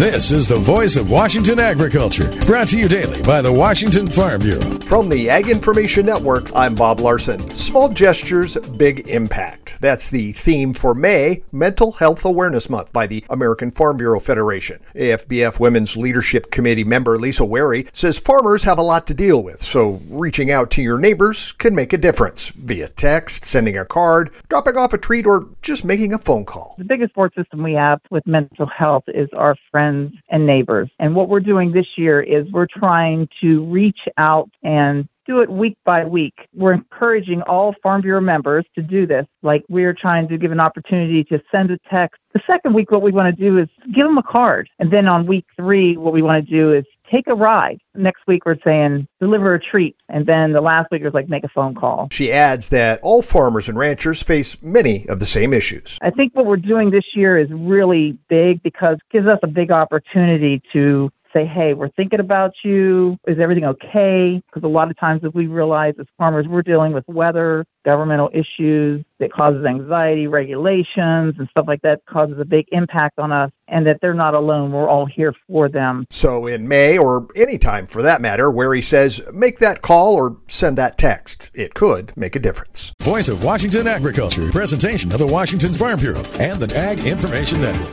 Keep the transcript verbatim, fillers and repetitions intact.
This is the voice of Washington agriculture, brought to you daily by the Washington Farm Bureau. From the Ag Information Network, I'm Bob Larson. Small gestures, big impact. That's the theme for May, Mental Health Awareness Month by the American Farm Bureau Federation. A F B F Women's Leadership Committee member Lisa Wary says farmers have a lot to deal with, so reaching out to your neighbors can make a difference via text, sending a card, dropping off a treat, or just making a phone call. The biggest support system we have with mental health is our friends and neighbors. And what we're doing this year is we're trying to reach out and do it week by week. We're encouraging all Farm Bureau members to do this. Like, we're trying to give an opportunity to send a text. The second week, what we want to do is give them a card. And then on week three, what we want to do is take a ride. Next week, we're saying deliver a treat. And then the last week is like make a phone call. She adds that all farmers and ranchers face many of the same issues. I think what we're doing this year is really big because it gives us a big opportunity to say, hey, we're thinking about you. Is everything okay? Because a lot of times if we realize as farmers, we're dealing with weather, governmental issues that causes anxiety, regulations, and stuff like that causes a big impact on us, and that they're not alone. We're all here for them. So in May, or any time for that matter, Wary says, make that call or send that text. It could make a difference. Voice of Washington agriculture, presentation of the Washington Farm Bureau and the Ag Information Network.